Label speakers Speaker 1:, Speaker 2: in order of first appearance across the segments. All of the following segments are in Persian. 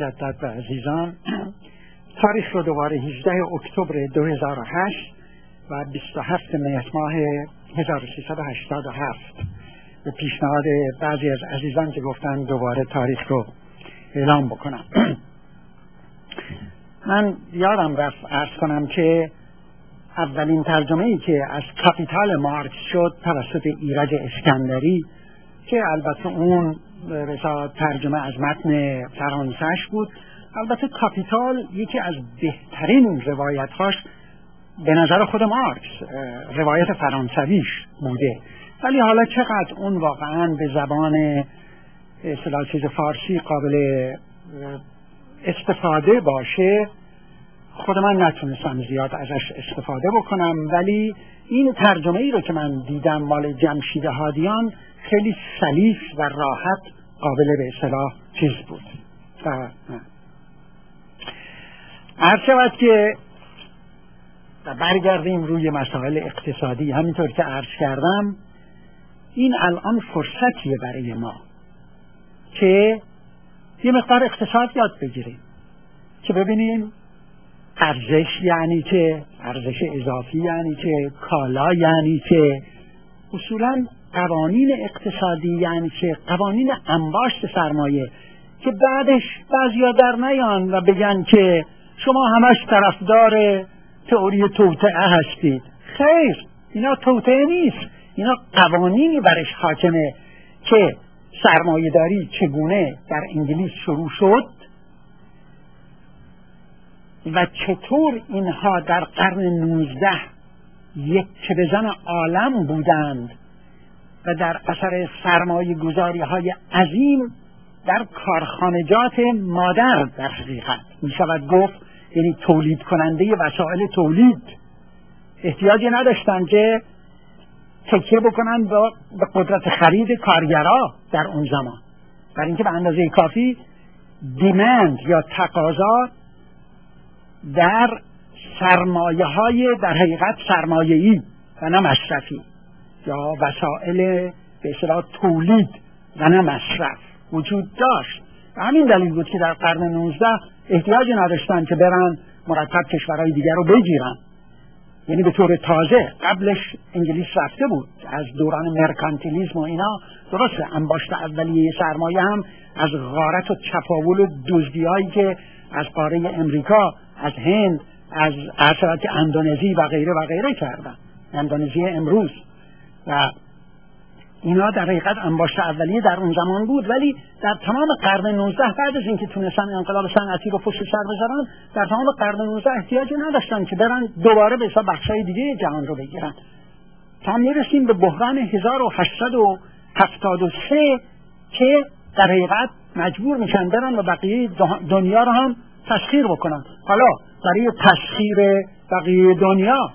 Speaker 1: مجدد به عزیزان. تاریخ رو دوباره 18 اکتبر 2008 و 27 مهر ماه 1387 به پیشنهاد بعضی از عزیزان که گفتن دوباره تاریخ رو اعلام بکنم. من یادم رفت عرض کنم که اولین ترجمه‌ای که از کاپیتال مارکس شد توسط ایرج اسکندری که البته اون ترجمه از متن فرانسه‌اش بود. البته کاپیتال یکی از بهترین روایت‌هاش به نظر خود مارکس روایت فرانسویش بوده، ولی حالا چقدر اون واقعا به زبان اصطلاح چیز فارسی قابل استفاده باشه خود من نتونستم زیاد ازش استفاده بکنم، ولی این ترجمه ای رو که من دیدم مال جمشید هادیان خیلی سلیس و راحت قابل به اصطلاح چیز بود. عرض شود که برگردیم روی مسائل اقتصادی. همینطور که عرض کردم این الان فرصتیه برای ما که یه مقدار اقتصاد یاد بگیریم، که ببینیم ارزش یعنی چه، ارزش اضافی یعنی چه، کالا یعنی چه، اصولا قوانین اقتصادی یعنی چه، قوانین انباشت سرمایه، که بعدش بعضیا در نیان و بگن که شما همش طرفدار تئوری توطئه هستید. خیر، اینا توطئه نیست، اینا قوانینی برش حاکمه که سرمایه داری چگونه در انگلیس شروع شد و چطور اینها در قرن 19 یک که بزن عالم بودند و در اثر سرمایه گذاری های عظیم در کارخانجات مادر در حقیقت می شود گفت، یعنی تولید کننده وسایل تولید، احتیاجی نداشتن که تکیه بکنن به قدرت خرید کارگرها در اون زمان، برای اینکه به اندازه کافی دیمند یا تقاضا در سرمایه های در حقیقت سرمایه‌ای و نه مصرفی یا وسایل به اصطلاح تولید و نه مصرف وجود داشت. و همین دلیل بود که در قرن 19 احتیاجی نداشتن که برن مرتب کشورهای دیگر رو بگیرن، یعنی به طور تازه. قبلش انگلیس رفته بود از دوران مرکانتیلیسم و اینا، درسته انباشت اولیه سرمایه هم از غارت و چپاول و دزدی‌هایی که از قاره امریکا، از هند، از اثرات اندونزی و غیره و غیره کردن، اندونزی امروز، و اینا در حقیقت انباشت اولیه در اون زمان بود. ولی در تمام قرن 19 بعد از اینکه تونستن انقلاب صنعتی رو پشت سر بذارن، در تمام قرن 19 احتیاجی نداشتن که برن دوباره به حساب بخشای دیگه جهان رو بگیرن، تا میرسیم به بحران 1873 که در حقیقت مجبور میشن برن و بقیه دنیا رو هم تسخیر بکنن. حالا برای تسخیر بقیه دنیا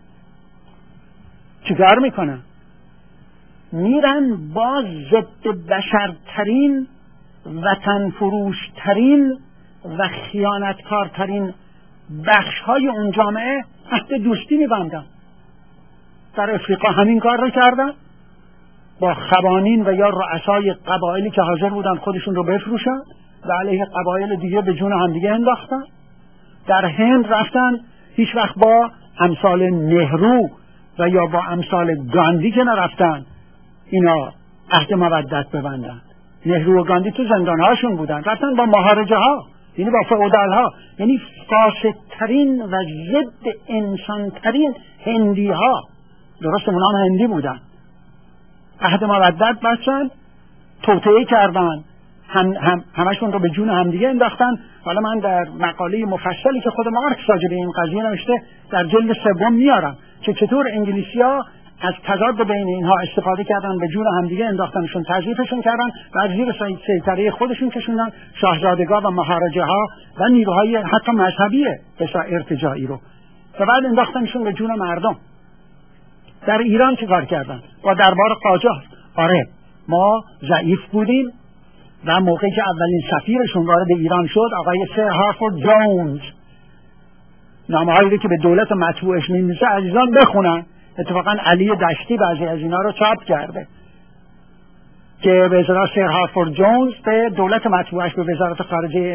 Speaker 1: چیکار میکنن؟ میرن با ضد بشرترین، وطن فروشترین و خیانتکارترین بخش‌های اون جامعه عهد دوستی می‌بندن. در افریقا همین کار رو کردن، با خوانین و یا رؤسای قبایلی که حاضر بودن خودشون رو بفروشن و علیه قبایل دیگه به جون هم دیگه انداختن. در هند رفتن، هیچ وقت با امثال نهرو و یا با امثال گاندی که نرفتن اینا عهد مودت ببندن. نهرو و گاندی تو زندانهاشون بودن، رفتن با مهاراجه ها، یعنی با فئودال ها، یعنی فاسدترین و ضد انسانترین هندی ها، درست اونا هم هندی بودن، عهد مودت بستن، توطئه کردن، همشون رو به جون همدیگه انداختن. حالا من در مقاله مفصلی که خود مارکس راجع به این قضیه نوشته در جلد 3 میارم که چطور انگلیسی‌ها از تضاد بین اینها استفاده کردن، به جون همدیگه انداختنشون، تضعیفشون کردن و از زیر سیطره خودشون کشوندن شاهزادگاه و مهاراجه ها و نیروهای حتی مذهبی ارتجاعی رو، و بعد انداختنشون به جون مردم. در ایران چه کار کردن؟ با دربار قاجار. آره، ما ضعیف بودیم و موقعی که اولین سفیرشون وارد ایران شد، آقای سر هارفورد جونز، نامه‌هایی رو که به دولت مطبوعش می‌نویسه عزیزان بخونن، اتفاقا علی دشتی بعضی از اینا رو چاپ کرده که به اصطلاح سر هارفورد جونز به دولت مطبوعش، به وزارت خارجه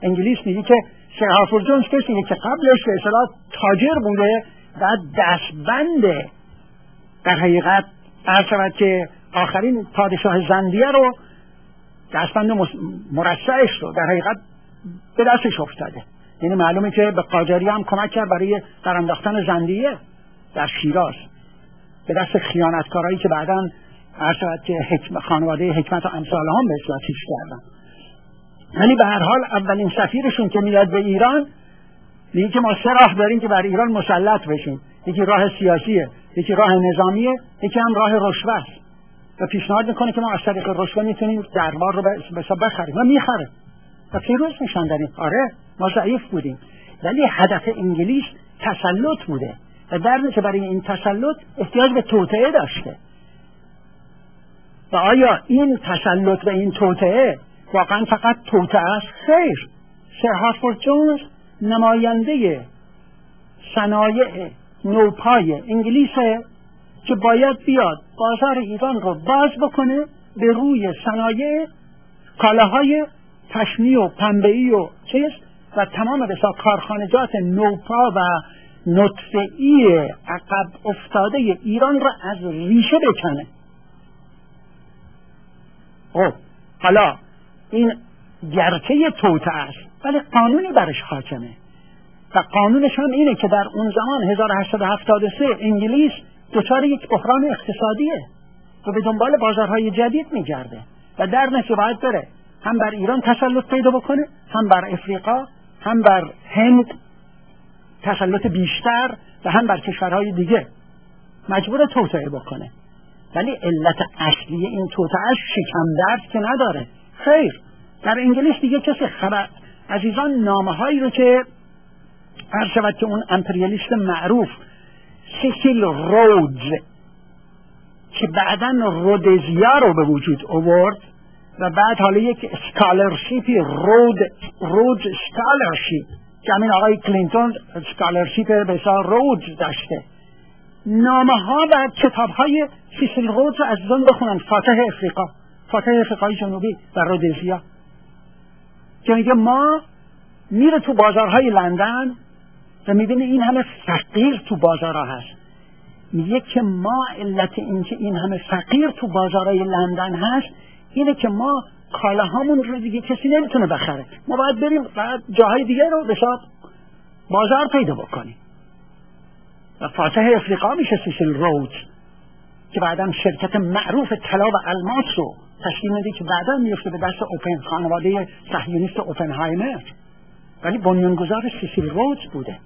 Speaker 1: انگلیس میگه که سر هارفورد جونز کسی که قبلش به اصطلاح تاجر بوده و دستبند در حقیقت عرض شود که آخرین پادشاه زندیه رو دستبند مرصعش رو در حقیقت به دستش افتاده. یعنی معلومه که به قاجاری هم کمک کرد برای برانداختن زندیه در شیراز به دست خیانتکارایی که بعداً عرض شود که خانواده حکمت و امثال هم به اصلاح چیز کردن. ولی به هر حال اولین سفیرشون که میاد به ایران میگه که ما 3 راه داریم که بر ایران مسلط بشیم، یکی راه سیاسیه، یکی راه نظامیه، یکی هم راه رشوه است و پیشنهاد میکنه که ما از طریق رشوه میتونیم دربار رو به حساب بخریم و میخره و پیروز میشن در این. آره ما ضعیف بودیم ولی هدف انگلیس تسلط بوده و در نتیجه برای این تسلط احتیاج به توطئه داشته. و آیا این تسلط و این توطئه واقعا فقط توطئه است؟ خیر. سر هارفورد جونز نماینده صنایع نوپای انگلیسه که باید بیاد بازار ایران رو باز بکنه به روی صنایع کالاهای پشمی و پنبه‌ای و چیز و تمام بسا کارخانجات نوپا و نطفه‌ای عقب افتاده ایران را از ریشه بکنه. حالا این گرچه توطئه است ولی قانونی برش حاکمه و قانونش هم اینه که در اون زمان 1873 انگلیس دچار یک بحران اقتصادیه و به دنبال بازارهای جدید میگرده و در نتیجه باید بره هم بر ایران تسلط پیدا بکنه، هم بر افریقا، هم بر هند تسلط بیشتر و هم بر کشورهای دیگه مجبور توطئه بکنه. ولی علت اصلی این توطئه شکم درد که نداره. خیر. در انگلیس دیگه کسی خبر عزیزان نامه‌هایی رو که هر شود که اون امپریالیست معروف سیسیل رودز که بعداً رودزیا رو به وجود آورد و بعد حالا یک اسکالرشیپی رودز اسکالرشیپ که همین آقای کلینتون اسکالرشیپ به اسم رودز داشته. نامه ها و کتاب های سیسیل رودز از آن بخونن. فاتح افریقای جنوبی و رودزیا که میگه ما میره تو بازارهای لندن و میبینه این همه فقیر تو بازارها هست. میگه که ما علت این که این همه فقیر تو بازارهای لندن هست اینه که ما کالاهامون رو دیگه کسی نمیتونه بخره، ما باید بریم بعد جاهای دیگه رو به حساب بازار پیدا بکنیم. و فاتح افریقا میشه سیسیل رودز که بعداً شرکت معروف طلا و الماس رو تشکیل میده که بعداً میفته به دست خانواده صهیونیست اوپنهایمر، ولی بنیانگذار سیسیل رودز بوده.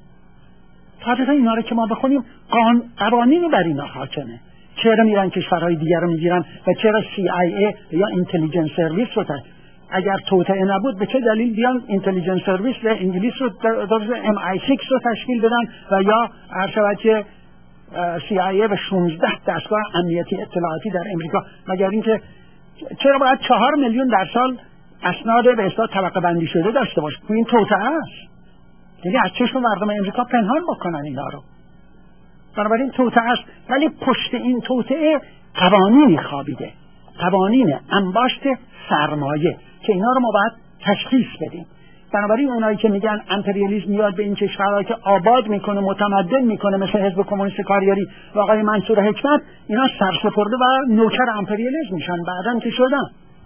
Speaker 1: تاریخ اینا رو که ما بخونیم قوانینی بر اینا حاکمه. چرا میرن کشورهای دیگر رو میگیرن و چرا CIA یا اینتلیجنس سرویس رو اگر توطئه نبود به چه دلیل بیان اینتلیجنس سرویس و انگلیس رو MI6 رو تشکیل بدن و یا هر شود که CIA و 16 دستگاه امنیتی اطلاعاتی در امریکا؟ مگر اینکه چرا باید 4 میلیون در سال اسناد به اصطلاح طبقه بندی شده داشته باشه؟ این توطئه است. دیگه از چشم مردم امریکا پنهان بکنن اینا رو. بنابراین توطئه است. ولی پشت این توطئه قوانینی خوابیده، قوانین انباشت سرمایه که اینا رو ما باید تشخیص بدیم. بنابراین اونایی که میگن امپریالیسم میاد به این کشورها که آباد میکنه، متمدن میکنه، مثل حزب کمونیست کاریاری و آقای منصور حکمت، اینا سرسپرده و نوکر امپریالیسم میشن بعداً که شدن.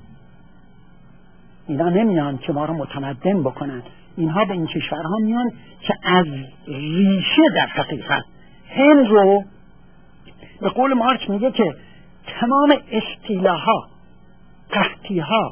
Speaker 1: اینا نمیان که ما رو متمدن بکنن، اینها به این کشورها میان که از ریشه در حقیقت هند رو به قول مارکس میگه که تمام استیلاها، قحطیها،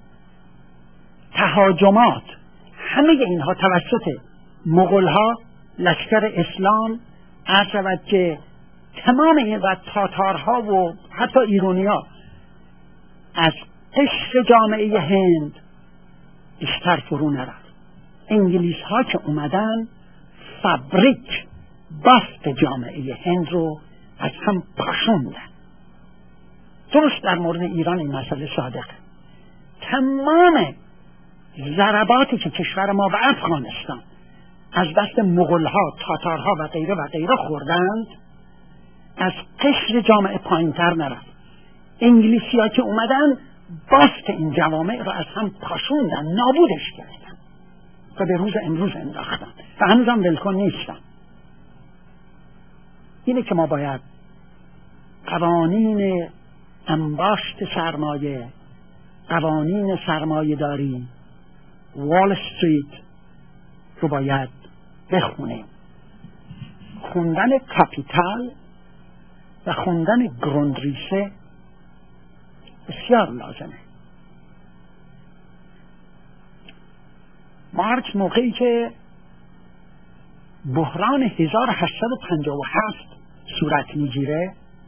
Speaker 1: تهاجمات، همه اینها توسط مغولها، لشکر اسلام، عرض شود که تمام این و تاتارها و حتی ایرانی‌ها از قشر جامعه هند بیشتر فرو نرفت. انگلیس ها که اومدن فابریک بافت جامعه هند رو از هم پاشوندن. درست در مورد ایران این مسئله صادقه. تمام ضرباتی که کشور ما و افغانستان از دست مغولها، تاتارها و غیره و غیره خوردند از قشر جامعه پایین‌تر نرفت. انگلیسی ها که اومدن بافت این جوامع رو از هم پاشوندن، نابودش کردن. و به روز امروز انداختن و هنوزم ولکن نیستن. اینه که ما باید قوانین انباشت سرمایه، قوانین سرمایه داری، وال استریت رو باید بخونیم. خوندن کاپیتال و خوندن گروندریسه بسیار لازمه. مارکس موقعی که بحران 1857 صورت میگیره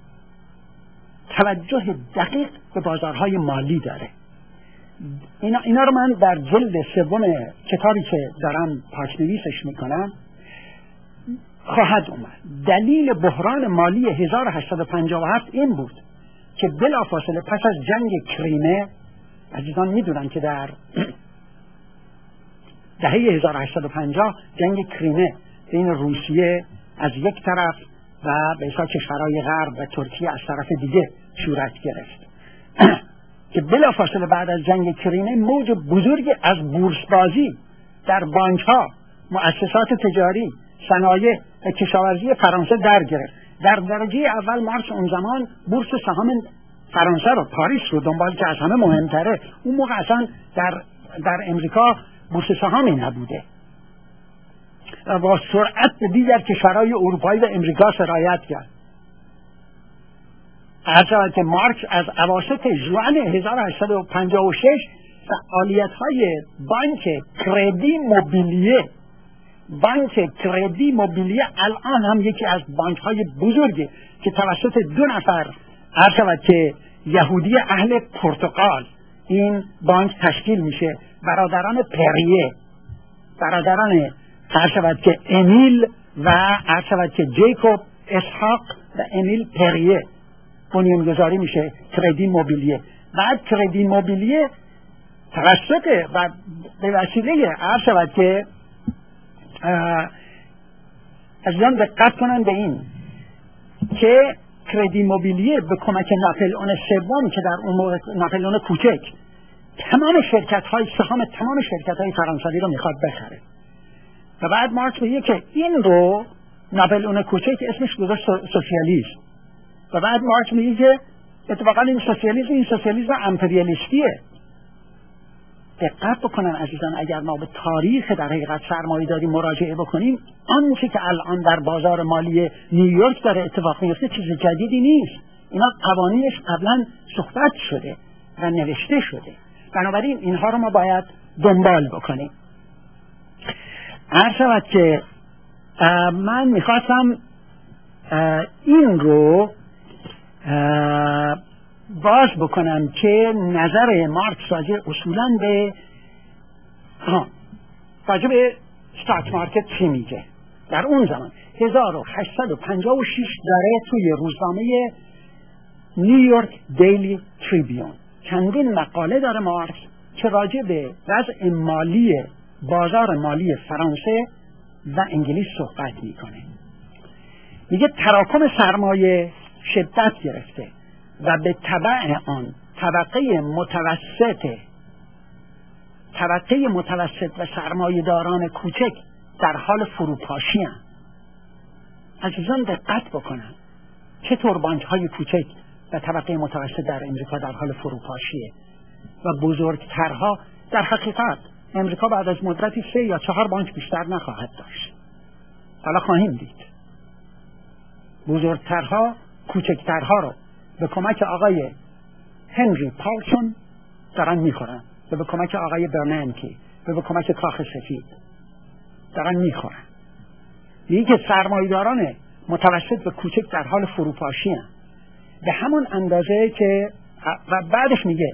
Speaker 1: توجه دقیق به بازارهای مالی داره. اینا رو من در جلد سوم کتابی که دارم پاک‌نویسش میکنم خواهد اومد. دلیل بحران مالی 1857 این بود که بلافاصله پس از جنگ کریمه، عزیزان میدونن که در دهه 1850 جنگ کریمه بین روسیه از یک طرف و به اصطلاح کشورهای غرب و ترکیه از طرف دیگه صورت گرفت که بلافاصله بعد از جنگ کریمه موج بزرگی از بورسبازی در بانک‌ها، مؤسسات تجاری، صنایع و کشاورزی فرانسه در گرفت. در درجه اول مارکس اون زمان بورس سهام فرانسه رو، پاریس رو دنبال که از همه مهمتره. اون موقع اصلا در امریکا بورس سهامی نبوده و با سرعت به دیگر کشورهای اروپایی و امریکا سرایت کرد. هرچند که مارکس از اواسط ژوئن 1856 فعالیت‌های بانک کردی موبیلیه الان هم یکی از بانک‌های بزرگی که توسط دو نفر هرچند که یهودی اهل پرتغال این بانک تشکیل میشه، برادران پریه، برادران هرچند که امیل و هرچند که جیکوب اسحاق و امیل پریه بنیانگذاری میشه کردی موبیلیه. بعد کردی موبیلیه توسط و به وسیله هرچند که عزیزان دقت کنن به این که کردی موبیلیه به کمک ناپلئون سوم که در اون موقع ناپلئون کوچک تمام سهام تمام شرکت‌های فرانسوی رو میخواد بخره و بعد مارکس میگه که این رو ناپلئون کوچک اسمش گذاشت سوسیالیسم و بعد مارکس میگه که اتفاقا این سوسیالیسم امپریالیستیه. دقت بکنن عزیزان، اگر ما به تاریخ در حقیقت سرمایه‌داری مراجعه بکنیم، آنچه که الان در بازار مالی نیویورک داره اتفاق میفته چیز جدیدی نیست. اینا قوانینش قبلا صحبت شده و نوشته شده، بنابراین اینها رو ما باید دنبال بکنیم. عرض شود که من میخواستم این رو باز بکنم که نظر مارکس اصولاً به راجع به استاک مارکت چی میگه. در اون زمان 1856 داره توی روزنامه نیویورک دیلی تریبیون چندین مقاله داره مارکس که راجع به وضع مالی بازار مالی فرانسه و انگلیس صحبت میکنه. میگه تراکم سرمایه شدت گرفته و به تبع آن طبقه متوسط و سرمایه‌داران کوچک در حال فروپاشی هستند. عزیزان دقت بکنن چطور بانک‌های کوچک و طبقه متوسط در امریکا در حال فروپاشیه و بزرگترها در حقیقت امریکا بعد از مدتی 3 یا 4 بانک بیشتر نخواهد داشت. حالا خواهیم دید بزرگترها کوچکترها رو به کمک آقای هنری پاولسون دارن میخورن و به کمک آقای برنانکی و به کمک کاخ سفید دارن میخورن. میگه که سرمایه‌داران متوسط و کوچک در حال فروپاشی هستند به همون اندازه که و بعدش میگه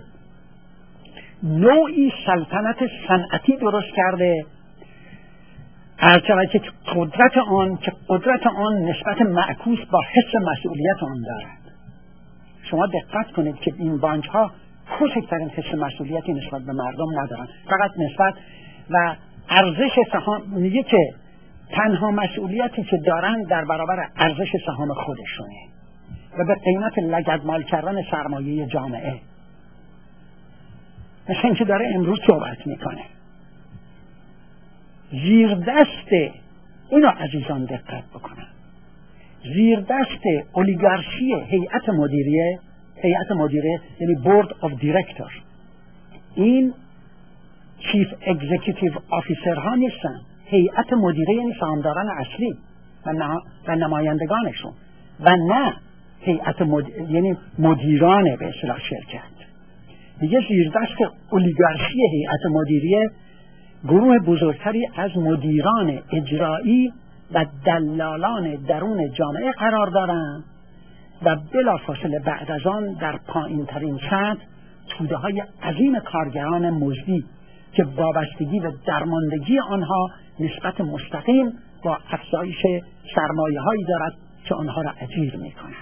Speaker 1: نوعی سلطنت صنعتی درست کرده هرچند که قدرت آن نسبت معکوس با حس مسئولیت آن دارد. شما دقت کنید که این بانک ها کوچکترین حس مسئولیتی نسبت به مردم ندارن، فقط نسبت و ارزش سهام. میگه که تنها مسئولیتی که دارن در برابر ارزش سهام خودشونه و به قیمت لگدمال کردن سرمایه جامعه، مثل اینکه داره امروز صحبت میکنه. زیر دست، اینو عزیزان دقت بکنن، زیر دست اولیگارشی هیئت مدیره یعنی بورد آف دیرکتور، این چیف اگزیکیتیو آفیسر ها نیستن. هیئت مدیره یعنی سهامداران اصلی و نمایندگانشون، و نه هیئت یعنی مدیران به اصطلاح شرکت. دیگه زیر دست اولیگارشی هیئت مدیره گروه بزرگتری از مدیران اجرایی و دلالان درون جامعه قرار دارند و بلافاصله بعد از آن در پایین ترین سطح توده های عظیم کارگران مزدی که وابستگی و درماندگی آنها نسبت مستقیم با افزایش سرمایه هایی دارد که آنها را اجیر می کند.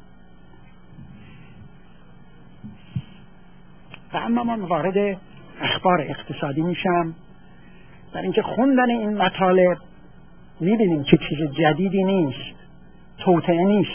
Speaker 1: و اما من وارد اخبار اقتصادی میشم. در اینکه خوندن این مطالب میبینیم که چیز جدیدی نیست، توطئه نیست.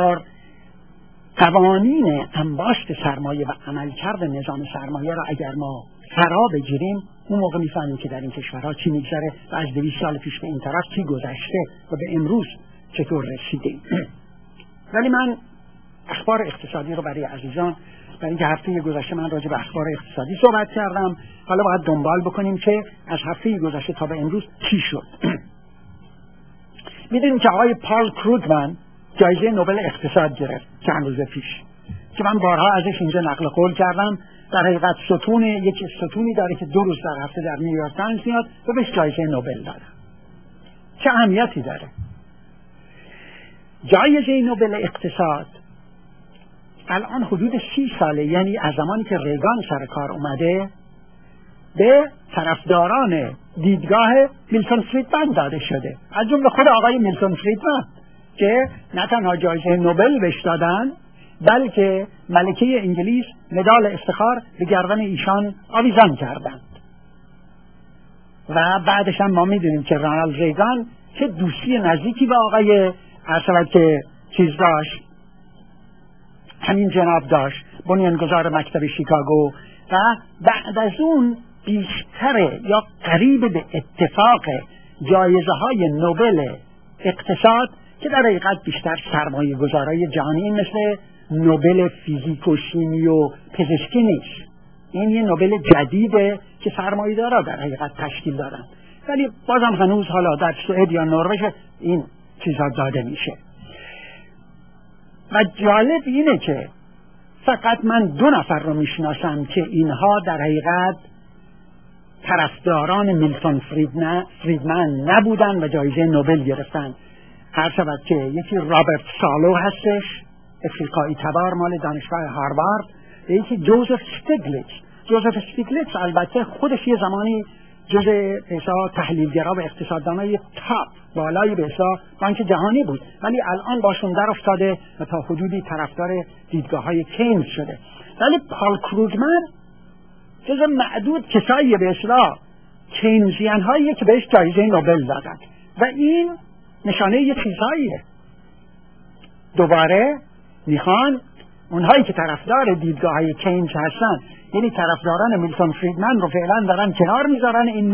Speaker 1: قوانین انباشت سرمایه و عملکرد نظام سرمایه را اگر ما فرا بگیریم، اون موقع میفهمیم که در این کشورها چی میگذره و از 200 سال پیش به این طرف چی گذشته و به امروز چطور رسیدیم. ولی من اخبار اقتصادی رو برای عزیزان، برای اینکه هفته گذشته من راجع به اخبار اقتصادی صحبت کردم، حالا باید دنبال بکنیم که از هفته گذشته تا به امروز چی شد. میدونیم که آقای پال کروگمن جایزه نوبل اقتصاد گرفت چند روز پیش، که من بارها ازش اینجا نقل قول کردم. در حقیقت یک ستونی داره که 2 روز در هفته در نیویورک تایمز میاد و بهش جایزه نوبل داره. چه اهمیتی داره؟ جایزه نوبل اقتصاد الان حدود 30 ساله، یعنی از زمانی که ریگان سر کار اومده، به طرفداران دیدگاه میلتون فریدمن داده شده، از جمله خود آقای میلتون فریدمن که نه تنها جایزه نوبل بهش دادن، بلکه ملکه انگلیس مدال افتخار به گردن ایشان آویزان کردند. و بعدش هم ما میدونیم که رونالد ریگان چه دوستی نزدیکی با آقای عرصبت که چیز داشت، همین جناب داشت، بنیانگذار مکتب شیکاگو، و بعد از اون بیشتر یا قریب به اتفاق جایزه های نوبل اقتصاد که در حقیقت بیشتر سرمایه گذارای جهانی مثل نوبل فیزیک و شیمی و پزشکی نیست. این یه نوبل جدیده که سرمایه دارا در حقیقت تشکیل دارن، ولی بازم هنوز حالا در سوئد یا نروژ این چیزها داده میشه. و جالب اینه که فقط من 2 نفر رو میشناسم که اینها در حقیقت طرفداران میلتون فریدمن نبودن و جایزه نوبل گرفتن. هر شود که یکی رابرت سالو هستش، افریقایی تبار مال دانشگاه هاروارد، و یکی جوزف استیگلیتز البته خودش یه زمانی جزء تحلیلگرا و اقتصاددانای تاپ بالای به حساب بانک جهانی بود، ولی الان باشون در افتاده و تا حدودی طرفدار دیدگاه‌های کینز شده. ولی پال کروگمن جزء معدود کسایی به اصطلاح کینزیان هایی که بهش جایزه نوبل دادن و این نشانه یه چیزاییه. دوباره میخوان اونهایی که طرفدار دیدگاه‌های کینز هستن، یعنی طرفداران میلتون فریدمن رو فعلا دارن کنار میذارن، این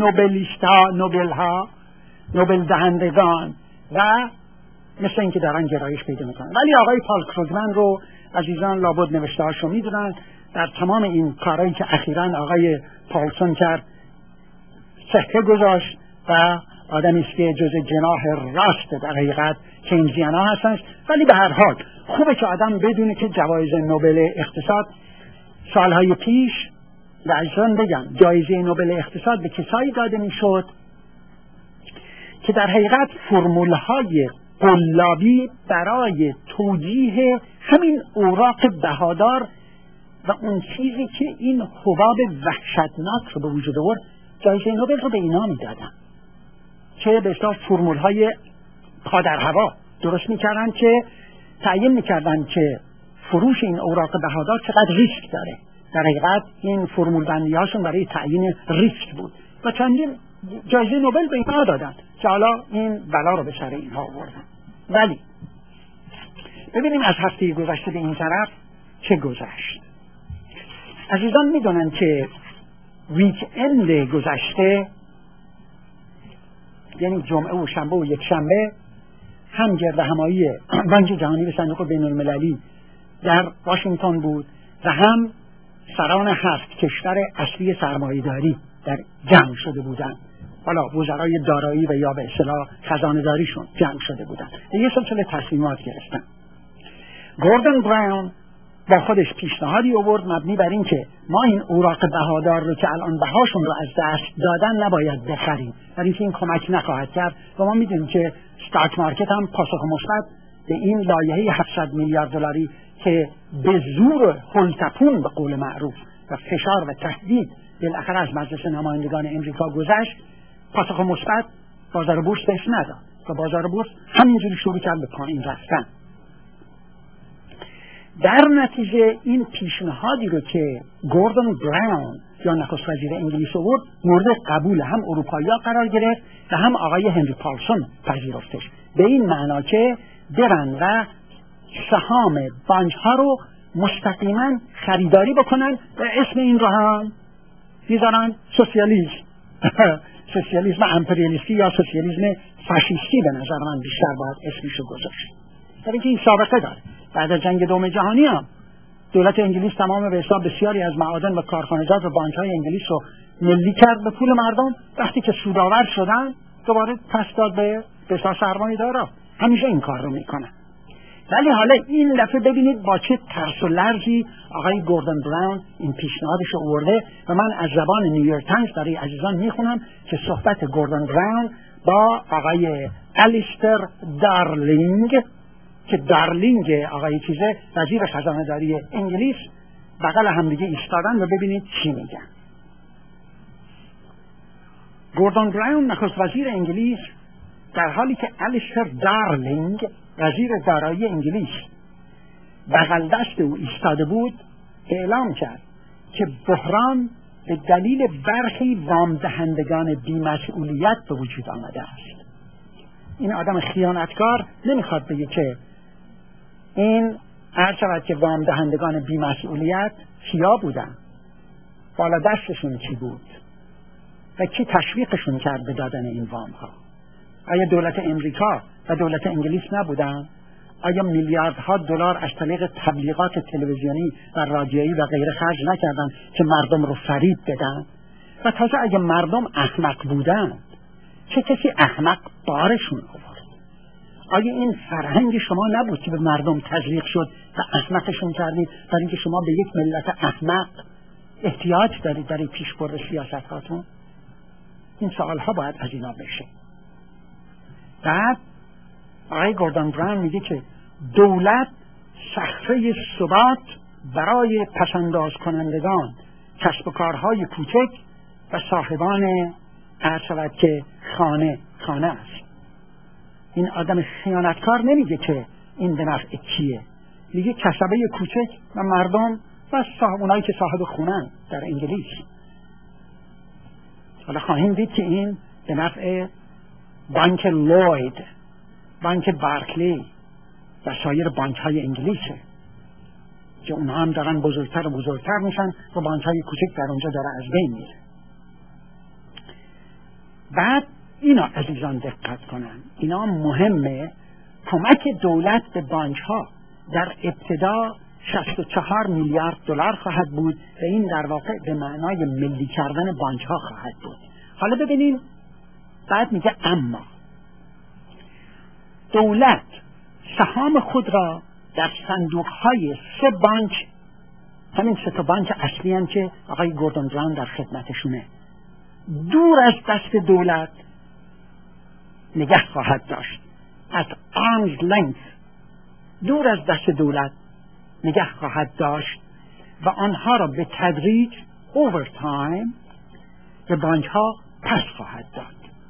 Speaker 1: نوبل دهندگان، و مثل اینکه دارن گرایش پیدا میکنن. ولی آقای پال کروگمن رو عزیزان لابد نوشته‌هاشو میدونن. در تمام این کارهایی که اخیراً آقای پالسون کرد صحه گذاشت و آدمی است که جزء جناح راست در حقیقت کینزیانا هستند. ولی به هر حال خوبه که آدم بدونه که جوایز نوبل اقتصاد سالهای پیش، لازم بگم جایزه نوبل اقتصاد به کسایی داده میشد که در حقیقت فرمولهای قلابی برای توجیه همین اوراق بهادار و اون چیزی که این حباب وحشتناک رو به وجود آورد، جایزه نوبل رو به اینا میدادن که به اصطلاح فرمولهای پا در هوا درست میکردن که تعیین میکردن که فروش این اوراق بهادار چقدر ریسک داره. در حقیقت این فرمول بندی هاشون برای تعیین ریسک بود و چندین جایزه نوبل به اینها دادن که حالا این بلا رو به سر اینها آوردن. ولی ببینیم از هفته گذشته به این طرف چه گذشت. عزیزان میدونن که ویک اند گذشته یعنی جمعه و شنبه و یک شنبه هم گرد همایی بانک جهانی به صندوق بین المللی در واشنگتن بود و هم سران 7 کشور اصلی سرمایه‌داری در جمع شده بودند. حالا وزرای دارایی و یا به اصطلاح خزانه داریشون جمع شده بودند. یه سلسله تصمیمات گرفتن. گوردن براون با خودش پیشنهادی آورد مبنی بر این که ما این اوراق بهادار رو که الان بهاشون رو از دست دادن نباید بخریم، برای اینکه این کمک نخواهد کرد و ما میدونیم که استاک مارکت هم پاسخ مثبت به این لایحه 700 میلیارد دلاری که به زور هلتپون به قول معروف و فشار و تهدید بالاخره از مجلس نمایندگان امریکا گذشت، پاسخ مثبت بازار بورس بهش نداد و بازار بورس همینجوری شروع کرد به پایین رفتن. در نتیجه این پیشنهادی رو که گوردن براون یا نخست وزیر انگلیس آورد مورد قبول هم اروپایی‌ها قرار گرفت و هم آقای هنری پالسون پذیرفتش، به این معنا که برن و سهام بانک‌ها رو مستقیما خریداری بکنن و اسم این رو هم میذارن سوسیالیسم سوسیالیسم امپریالیستی یا سوسیالیسم فاشیستی به نظر من بیشتر باید اسمشو گذاشت، در اینکه این سابقه داره. بعد از جنگ دوم جهانی هم دولت انگلیس تمام به حساب بسیاری از معادن و کارخانجات و بانک‌های انگلیس رو ملی کرد به پول مردم، وقتی که سودآور شدن دوباره پس داد به سرمایه‌دارا. همیشه این کار رو میکنن. ولی حالا این دفعه ببینید با چه ترس و لرزی آقای گوردن براون این پیشنهادش رو آورده و من از زبان نیویورک تایمز برای عزیزان میخونم که صحبت گوردن براون با آقای الیستر دارلینگ که دارلینگ آقای چیزه وزیر خزانه داری انگلیس بغل همدیگه ایستادن و ببینید چی میگن. گوردن براون نخست وزیر انگلیس در حالی که الیستر دارلینگ وزیر دارایی انگلیس بغل دست او ایستاده بود اعلام کرد که بحران به دلیل برخی وام دهندگان بی‌مسئولیت به وجود آمده است. این آدم خیانتکار نمیخواد بگه که این هر شود که وام دهندگان بی‌مسئولیت کیا بودن، بالا دستشون کی بود و کی تشویقشون کرد به دادن این وام ها. آیا دولت امریکا و دولت انگلیس نبودن؟ آیا میلیاردها دلار از طریق تبلیغات تلویزیونی و رادیویی و غیره خرج نکردن که مردم رو فریب بدن؟ و تازه اگه مردم احمق بودن چه کسی احمق بارشون آورد؟ آیا این فرهنگ شما نبود که به مردم تزریق شد و احمقشون کردید برای اینکه شما به یک ملت احمق احتیاج دارید برای پیشبرد سیاستاتون؟ این سوالها باید از اینا بشه. بعد آقای گوردن براون میگه که دولت صخره ثبات برای پسنداز کنندگان کسب و کارهای کوچک و صاحبان عرض که خانه است. این آدم خیانتکار نمیگه که این به نفع کیه، میگه کسبه کوچک و مردم و اونایی که صاحب خونن در انگلیس. حالا خواهیم دید که این به نفع بانک لوید، بانک بارکلی و سایر بانک های انگلیسه که اونها هم دارن بزرگتر و بزرگتر میشن و بانک های کوچک در اونجا داره از بین میره. بعد اینا عزیزان دقت کنن، اینا مهمه. کمک دولت به بانک ها در ابتدا 64 میلیارد دلار خواهد بود و این در واقع به معنای ملی کردن بانک ها خواهد بود. حالا ببینیم بعد میگه اما دولت سهام خود را در صندوق های 3 بانک، همین 3 تا بانک اصلی هم که آقای گوردن براون در خدمتشونه، دور از دست دولت نگه خواهد داشت. از arm's length دور از دست دولت نگه خواهد داشت و آنها را به تدریج over time به بانک ها پس خواهد داد.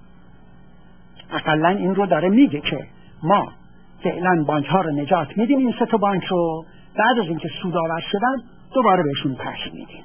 Speaker 1: اقلا این رو داره میگه که ما فعلا بانک ها رو نجات میدیم، این 3 تا بانک رو بعد از اینکه سودآور شدن دوباره بهشون پس میدیم.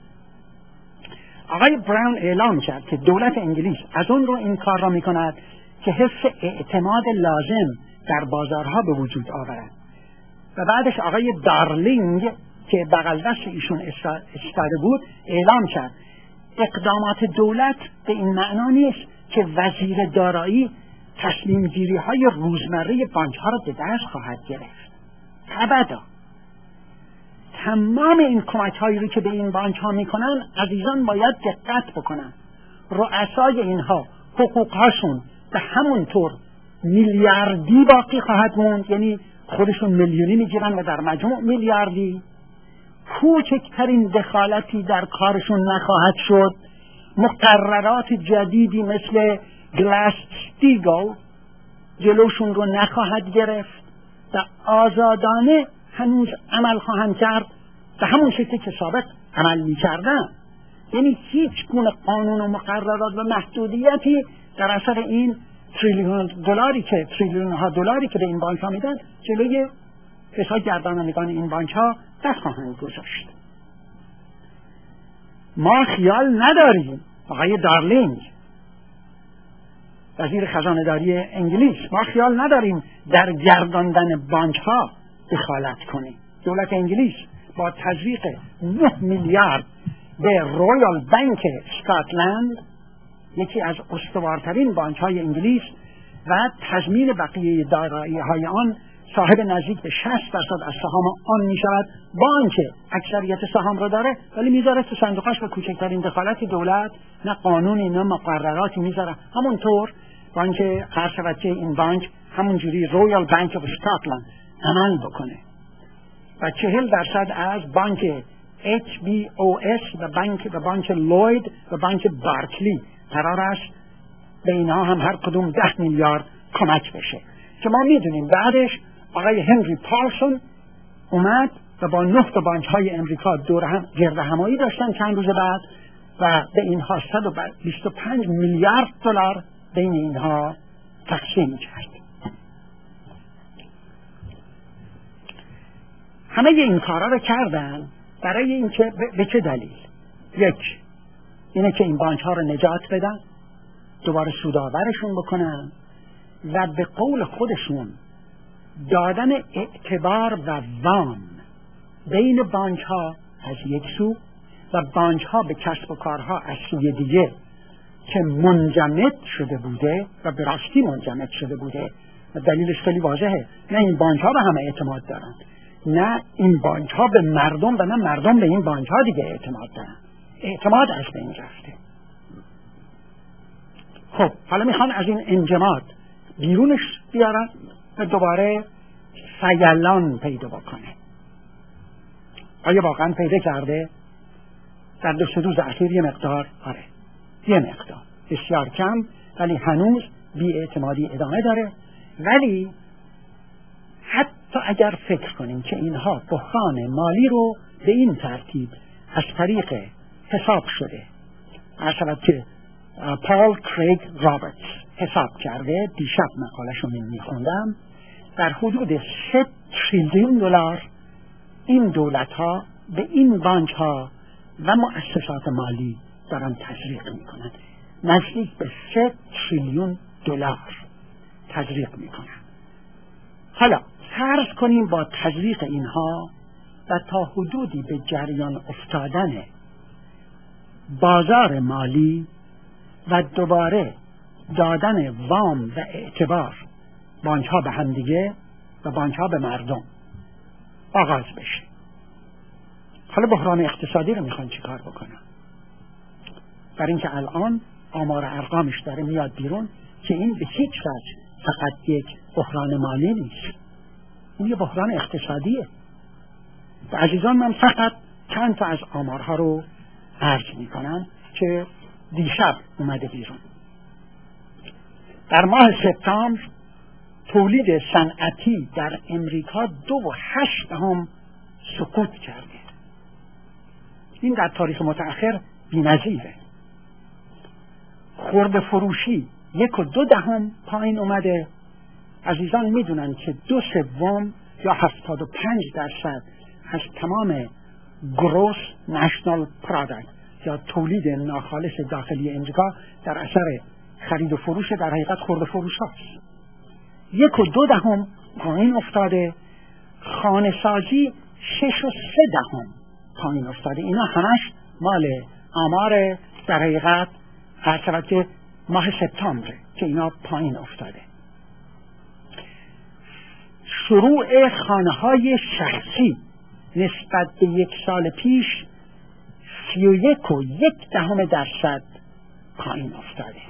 Speaker 1: آقای براون اعلام کرد که دولت انگلیس از اون رو این کار را میکند که حس اعتماد لازم در بازارها به وجود آورد. و بعدش آقای دارلینگ که بغل دست ایشون ایستاده بود اعلام کرد اقدامات دولت به این معنا نیست که وزیر دارایی تصمیم گیری های روزمره بانک ها را به دست خواهد گرفت. ابدا. تمام این کمک هایی رو که به این بانک ها میکنن عزیزان باید دقت بکنن. رؤسای اینها حقوق هاشون به همون طور میلیاردی باقی خواهد موند، یعنی خودشون میلیونی میگیرن و در مجموع میلیاردی. کوچکترین دخالتی در کارشون نخواهد شد. مقررات جدیدی مثل گلاس استیگل جلوشون رو نخواهد گرفت و آزادانه هنوز عمل خواهند کرد به همون شکلی که سابق عمل میکردن. یعنی هیچ گونه قانون و مقررات و محدودیتی در اثر این تریلیون ها دلاری که به این بانک ها میدن جلوی حساب گردانندگان این بانک ها دست خواهند گذاشت. ما خیال نداریم، آقای دارلینگ وزیر خزانه داری انگلیس، ما خیال نداریم در گرداندن بانک ها دخالت کنیم. دولت انگلیس با تزریق 9 میلیارد به رویال بانک اسکاتلند، یکی از استوارترین بانک های انگلیس و تضمین بقیه دارایی های آن، صاحب نزدیک به 60% از سهام آن می شود. بانک اکثریت سهام را داره ولی میذاره تو صندوقش و کوچکترین دخالت دولت نه قانونی نه مقرراتی میذاره. همونطور بانک هر شود که این بانک همونجوری رویال بانک آف اسکاتلند عمل بکنه و 40% از بانک HBOS و بانک لوید و بانک بارکلی قرار است به اینها هم هر کدوم 10 میلیارد کمک بشه که ما میدونیم. بعدش آقای هنری پارسون اومد و با 9 بانک های امریکا گرد همایی داشتن چند روز بعد و به اینها 125 میلیارد دلار بین اینها تقسیم کرد. همه این کارا رو کردن برای اینکه به چه دلیل؟ یک، اینه که این بانک ها رو نجات بدن، دوباره سودآورشون بکنن و به قول خودشون دادن اعتبار و وام بین بانک ها از یک سو و بانک ها به کسب و کارها از سوی دیگه که منجمد شده بوده و به راستی منجمد شده بوده. و دلیلش خیلی واضحه، نه این بانک ها به همه اعتماد دارن، نه این بانک ها به مردم و نه مردم به این بانک ها دیگه اعتماد دارن. اعتماد از بین رفته. خب حالا میخوان از این انجماد بیرونش بیارن و دوباره سیلان پیدا بکنه. آیا واقعا پیدا کرده؟ در 2-3 روز اخیر یه مقدار، آره یه مقدار بسیار کم، ولی هنوز بی‌اعتمادی ادامه داره. ولی حتی اگر فکر کنیم که اینها بحران مالی رو به این ترتیب از طریق حساب شده، عرض که پال کریگ رابرتس حساب کرده، دیشب مقاله‌شو میخوندم، در حدود 3 تریلیون دلار این دولت ها به این بانک ها و مؤسسات مالی دارن تزریق میکنن. نزدیک به 3 تریلیون دلار تزریق میکنن. حالا فرض کنیم با تزریق اینها و تا حدودی به جریان افتادن بازار مالی و دوباره دادن وام و اعتبار بانک ها به هم دیگه و بانک ها به مردم آغاز بشه. حالا بحران اقتصادی رو میخوان چی کار بکنن؟ برای اینکه الان آمار ارقامش داره میاد بیرون که این به هیچ وجه فقط یک بحران مالی نیست، این یه بحران اقتصادیه. و عزیزان من فقط چند تا از آمارها رو عرض میکنم که دیشب اومده بیرون. در ماه سپتامبر تولید صنعتی در امریکا 2.8 سقوط کرده. این در تاریخ متأخر بی‌نظیره. خرده فروشی 1.2 پایین اومده. عزیزان میدونن که 2/3 یا 75% از تمام گروس نشنال پروداکت یا تولید ناخالص داخلی امریکا در اثر خرید و فروش در حقیقت خرده فروش هاست. 1.2 پایین افتاده. خانه سازی 6.3 پایین افتاده. اینا همش مال آمار در حقیقت هر شود که ماه سپتامبر که اینا پایین افتاده. شروع خانه‌های شخصی نسبت به 1 سال پیش 31.1% پایین افتاده.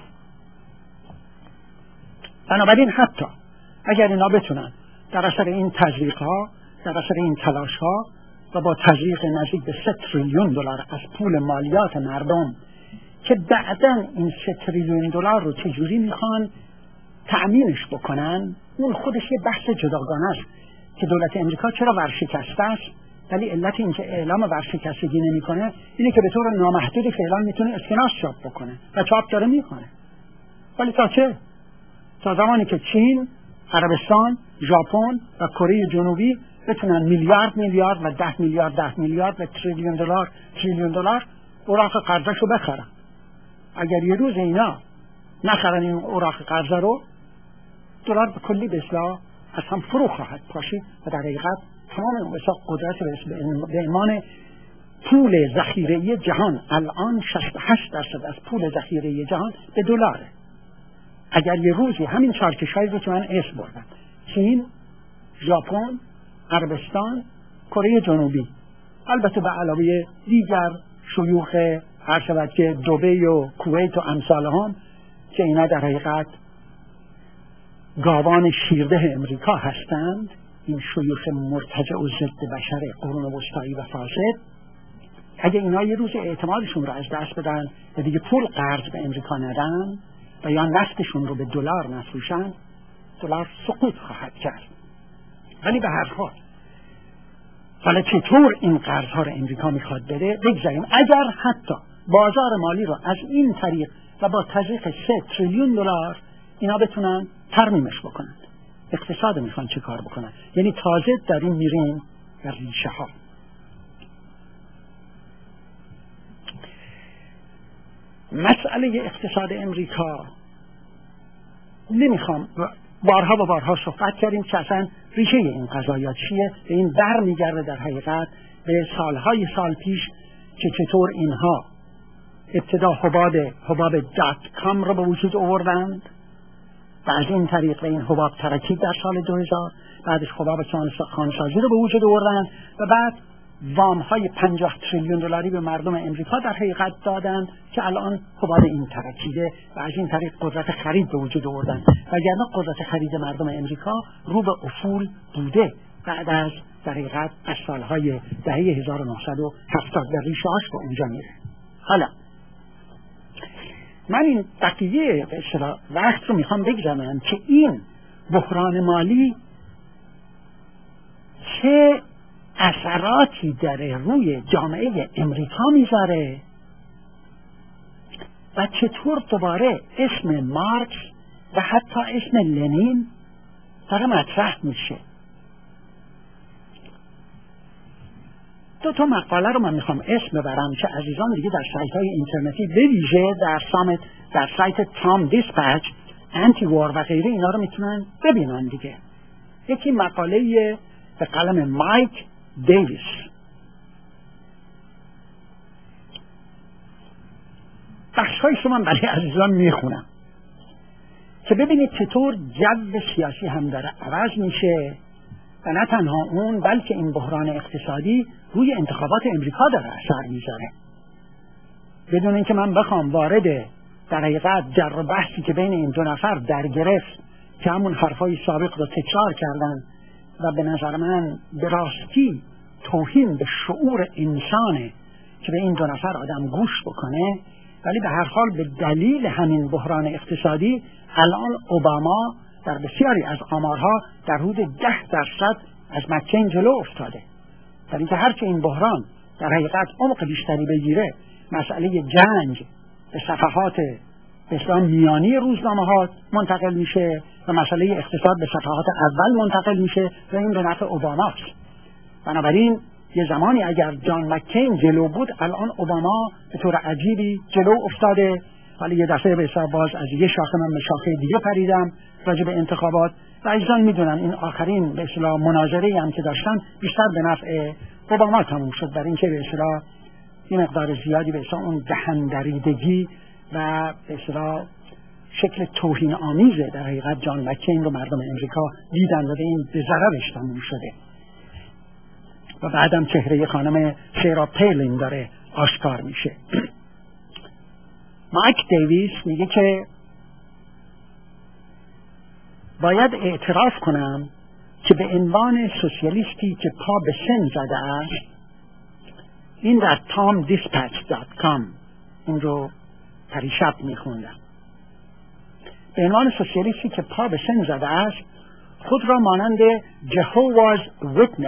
Speaker 1: بنابراین حتی اگر اینا بتونن در اثر این تزریق‌ها، در اثر این تلاش‌ها و با تزریق نزدیک به 3 تریلیون دلار از پول مالیات مردم که بعداً این 3 تریلیون دلار رو چجوری میخوان تأمینش بکنن، اون خودش یه بحث جداگانه است که دولت امریکا چرا ورشکسته است، ولی علت این که اعلام ورشکستگی نمیکنه اینه که به طور نامحدودی فعلا میتونه اسکناس چاپ بکنه و چاپ داره میکنه. ولی تا چه؟ تا زمانی که چین، عربستان، ژاپن و کره جنوبی بتونن میلیارد و 10 میلیارد و تریلیون دلار اوراق قرضه رو بخرن. اگر یه روز اینا نخرن این اوراق قرضه رو، دلار به کلی به اصطلاح از هم فرو خواهد پاشید و در حقیقت تمام اون قدرت به عنوان پول ذخیره جهان الان 68% از پول ذخیره جهان به دلاره. اگر یه روزی همین 4 کشوری رو که من اسم بردم، چین، ژاپن، عربستان، کره جنوبی، البته به علاوه دیگر شیوخ هر شود که دبی و کویت و امثال هم که اینا در حقیقت گاوان شیرده امریکا هستند، این شیوخ مرتجع و ضد بشر قرون وسطایی و فاسد، اگه اینا یه روز اعتمادشون رو از دست بدن و دیگه پول قرض به امریکا ندن و یا نفتشون رو به دلار نفروشن، دلار سقوط خواهد کرد. ولی به هر حال حالا چطور این قرض‌ها رو امریکا میخواد بده بگذاریم. اگر حتی بازار مالی رو از این طریق و با تزریق 3 تریلیون دلار اینا بتونن ترمیمش بکنن، اقتصاد میخوان چه کار بکنن؟ یعنی تازه در این میریم در ریشه ها. مسئله اقتصاد امریکا نمیخوام، بارها صحبت کردیم که اصلا ریشه این قضایا چیه. به این در میگرده در حقیقت به سالهای سال پیش که چطور اینها ابتدا حباب .com رو به وجود آوردند و از این طریق این حباب ترکید در سال 2000، بعدش حباب خانسازی رو به وجود آوردند و بعد وام های 50 تریلیون دلاری به مردم امریکا در حقیقت دادند که الان حباب این ترکیده و از این طریق قدرت خرید به وجود آوردند. وگرنه قدرت خرید مردم امریکا رو به افول بوده بعد از در حقیقت از سالهای دهه 1970 در ریشه‌اش به اونجا میره. حالا من این بقیه به اصطلاح وقت رو میخوام بگذارم که این بحران مالی چه اثراتی داره روی جامعه امریکا میذاره و چطور دوباره اسم مارکس و حتی اسم لنین داره مطرح میشه. 2 مقاله رو من میخوام اسم ببرم که عزیزان دیگه در سایت های اینترنتی به ویژه در سایت تام دیسپچ، انتی وار و غیره اینا رو میتونن ببینن دیگه. یکی مقاله به قلم مایک دیویس، بخش‌هایش رو من برای عزیزان میخونم که ببینید چطور جو سیاسی هم داره عوض میشه و نه تنها اون بلکه این بحران اقتصادی روی انتخابات امریکا داره اثر میذاره. بدون اینکه من بخوام وارد در حقیقت جر و بحثی که بین این 2 نفر در گرفت که همون حرفای سابق رو تکرار کردن و به نظر من به راستی توهین به شعور انسانه که به این 2 نفر آدم گوش بکنه، ولی به هر حال به دلیل همین بحران اقتصادی الان اوباما در بسیاری از آمارها در حدود 10% از مکین جلو افتاده. در اینکه هرچه این بحران در حقیقت عمق بیشتری بگیره، مسئله جنگ به صفحات اسلام میانی روزنامه ها منتقل میشه و مسئله اقتصاد به صفحات اول منتقل میشه و این به نفع اوباماست. بنابراین یه زمانی اگر جان مکین جلو بود، الان اوباما به طور عجیبی جلو افتاده. ولی یه دفعه به حساب باز از یه شاخه من به شاخه دیگه پریدم راجع به انتخابات و عزیزان میدونن این آخرین به اصطلاح مناظره‌ای هم که داشتن بیشتر به نفع اوباما تموم شد، برای اینکه به اصطلاح یه مقدار زیادی به اصطلاح اون دهن‌دریدگی و به اصطلاح شکل توهین آمیزه. در حقیقت جان مکین رو مردم امریکا دیدن و به این به ضررش تموم شده. و بعدم چهره خانم سیرا پالین داره آشکار میشه. مایک دیویس میگه که باید اعتراف کنم که به عنوان سوسیالیستی که پا به سن زده است، این در tomdispatch.com این رو پریشب میخوندم، به عنوان سوسیالیستی که پا به سن زده است خود را مانند Jehovah's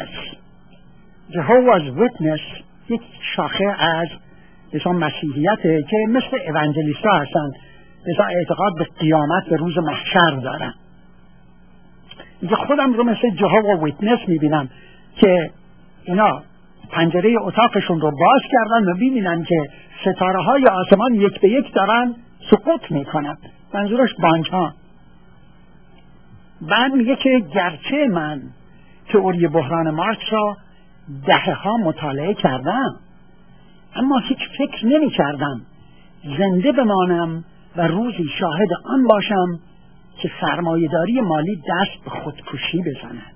Speaker 1: Witness یک شاخه از مثلا مسیحیته که مثل اوانجلیست ها هستن، مثلا اعتقاد به قیامت به روز محشر دارن. میگه خودم رو مثل Jehovah's Witness میبینم که اینا پنجره اتاقشون رو باز کردن و میبینن که ستاره های آسمان یک به یک دارن سقوط میکنن. منظورش بانک ها. بعد میگه که گرچه من تئوری بحران مارکس را دهه ها مطالعه کردم، اما هیچ فکر نمی کردم زنده بمانم و روزی شاهد آن باشم که سرمایه‌داری مالی دست به خودکشی بزند.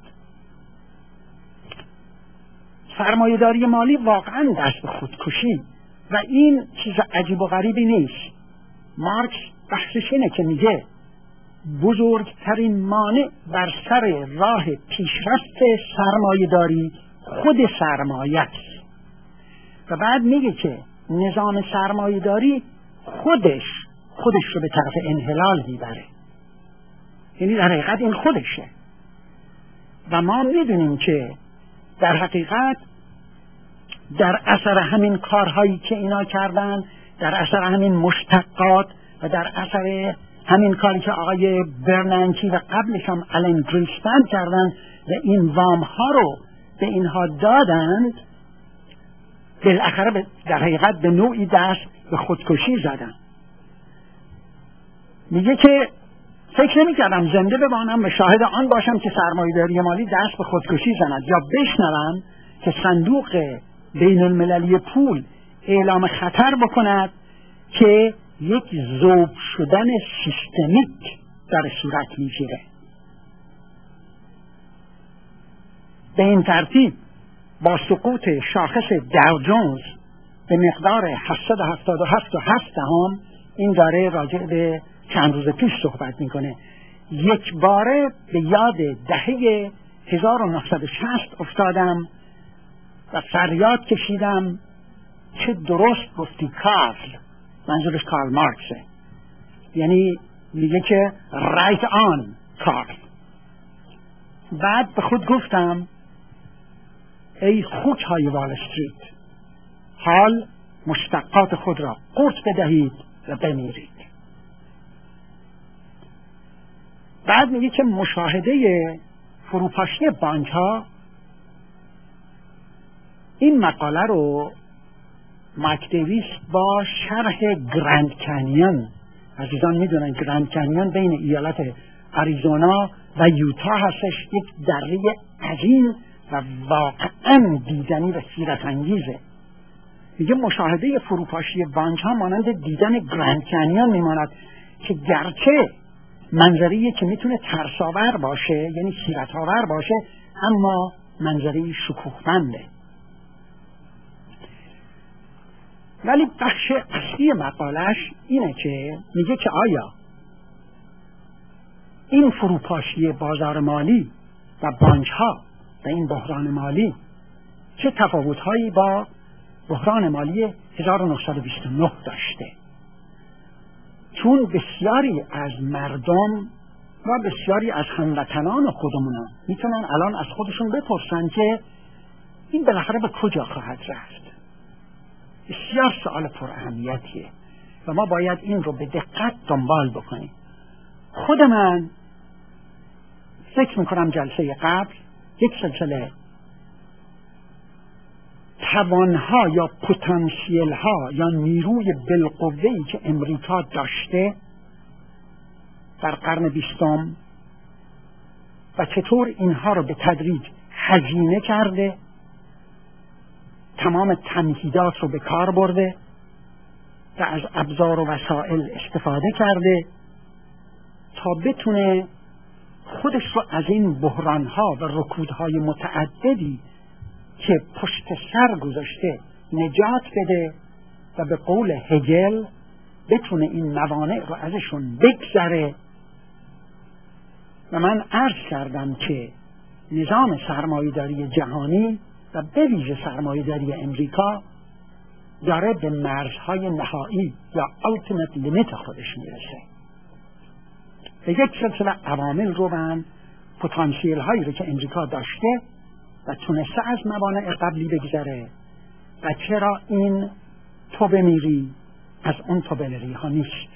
Speaker 1: سرمایه‌داری مالی واقعا دست به خودکشی و این چیز عجیب و غریبی نیست. مارکس بحثش اینه که میگه بزرگترین مانع بر سر راه پیشرفت سرمایه‌داری خود سرمایه است. و بعد میگه که نظام سرمایه‌داری خودش رو به طرف انحلال میبره. یعنی در حقیقت این خودشه. و ما میدونیم که در حقیقت در اثر همین کارهایی که اینا کردن، در اثر همین مشتقات و در اثر همین کاری که آقای برنانکی و قبلش هم آلن گریسپن کردن و این وام ها رو به اینها دادند، بالاخره در حقیقت به نوعی دست به خودکشی زدن. میگه که فکر نمی کردم زنده بمانم و شاهد آن باشم که سرمایه‌داری مالی دست به خودکشی زند یا بشنوم که صندوق بین المللی پول اعلام خطر بکند که یک ذوب شدن سیستمیک در صورت میگیره. به این ترتیب با سقوط شاخص داو جونز به مقدار 877.7 این داره راجع به چند روز پیش صحبت میکنه، یک باره به یاد دهه 1960 افتادم و فریاد کشیدم چه درست گفتی کارل. منظورش کارل مارکسه. یعنی میگه که رایت آن کارل. بعد به خود گفتم ای خوک های وال استریت، حال مشتقات خود را قورت بدهید و بمیرید. بعد میگه که مشاهده فروپاشی بانک ها، این مقاله رو مایک دیویس با شرح گرند کانیون، عزیزان میدونن گرند کانیون بین ایالت آریزونا و یوتا هستش، یک دره عظیم و واقعا دیدنی و حیرت انگیزه. میگه مشاهده فروپاشی بانک ها مانند دیدن گرند کانیون میماند که گرچه منظریه که میتونه ترساور باشه، یعنی حیرت آور باشه، اما منظری شکوهمنده. ولی بخش اصلی مقالش اینه که میگه که آیا این فروپاشی بازار مالی و بانک ها و این بحران مالی چه تفاوت‌هایی با بحران مالی 1929 داشته؟ چون بسیاری از مردم و بسیاری از هموطنان خودمون میتونن الان از خودشون بپرسن که این بالاخره به کجا خواهد رفت. بسیار سوال پر اهمیتیه و ما باید این رو به دقت دنبال بکنیم. خود من فکر میکنم جلسه قبل یک سلسله توانها یا پتانسیل ها یا نیروی بالقوه‌ای که امریکا داشته در قرن 20 و چطور اینها رو به تدریج هزینه کرده، تمام تمهیدات رو به کار برده و از ابزار و وسایل استفاده کرده تا بتونه خودش رو از این بحرانها و رکودهای متعددی که پشت سر گذاشته نجات بده و به قول هگل بتونه این موانع رو ازشون بگذره. و من عرض کردم که نظام سرمایه‌داری جهانی و به ویژه سرمایه‌داری امریکا داره به مرزهای نهایی یا ultimate limit خودش میرسه. به یک سلسله عوامل رو من پتانسیل هایی رو که امریکا داشته و تونسته از موانع قبلی بگذره و چرا این تو بمیری از اون تو بمیری ها نیست.